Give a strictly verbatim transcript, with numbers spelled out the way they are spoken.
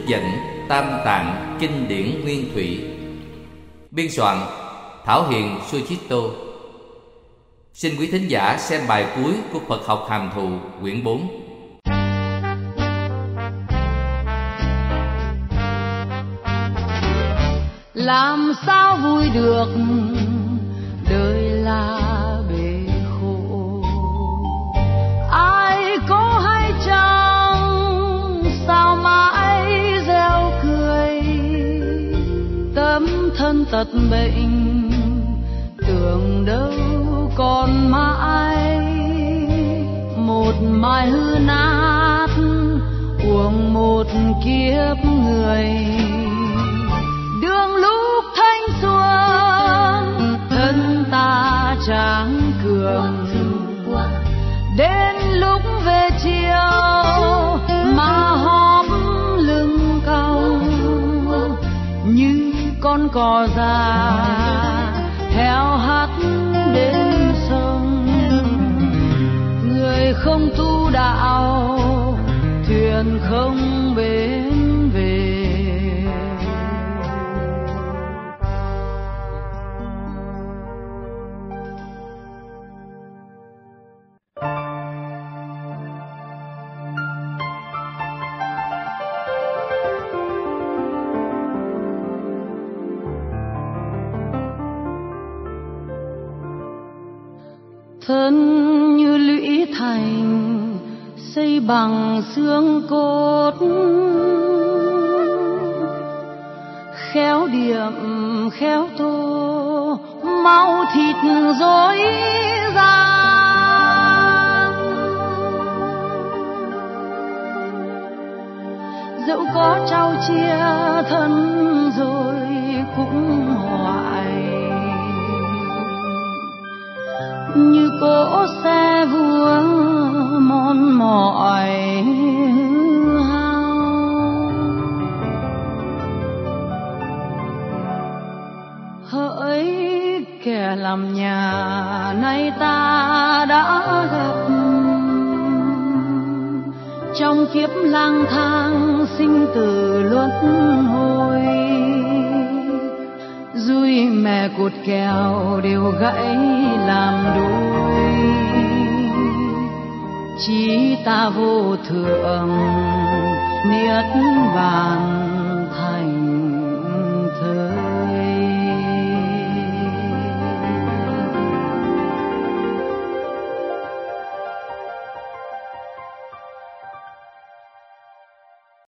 trích dẫn Tam Tạng Kinh điển Nguyên Thủy. Biên soạn Thảo Hiền Suchito. Xin quý thính giả xem bài cuối của Phật học hàm thụ quyển bốn. Làm sao vui được, đời là bể khổ. Ai có hay chăng, sao mãi reo cười. Tấm thân tật bệnh, tưởng đâu còn mãi. Một mai hư nát, uổng một kiếp người. Đường lúc thanh xuân, thân ta tráng cường. Đến lúc về chiều, mà hóp lưng cong. Như con cò già, theo hắt đến sông. Người không tu đạo, thuyền không bến về. Thân như lũy thành, xây bằng xương cốt. Khéo điểm khéo tô, máu thịt rối ran. Dẫu có trao chia thân rồi cũng hoài. Như cỗ xe vua mòn mỏi hao. Hỡi kẻ làm nhà, nay ta đã gặp. Trong kiếp lang thang sinh tử luân hồi. Dùi mẹ cột kèo đều gãy làm đôi. Chí ta vô thượng niết bàn.